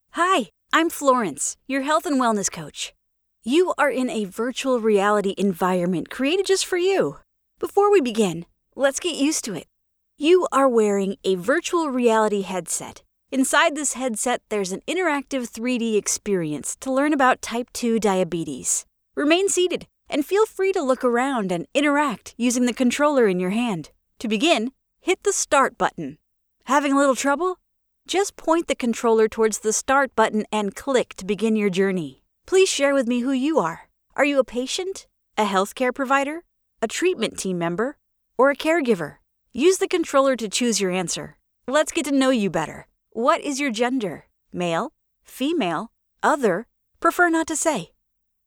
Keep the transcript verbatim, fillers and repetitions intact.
Hi, I'm Florence, your health and wellness coach. You are in a virtual reality environment created just for you. Before we begin, let's get used to it. You are wearing a virtual reality headset. Inside this headset, there's an interactive three D experience to learn about type two diabetes. Remain seated and feel free to look around and interact using the controller in your hand. To begin, hit the Start button. Having a little trouble? Just point the controller towards the Start button and click to begin your journey. Please share with me who you are. Are you a patient, a healthcare provider, a treatment team member, or a caregiver? Use the controller to choose your answer. Let's get to know you better. What is your gender? Male, female, other, prefer not to say.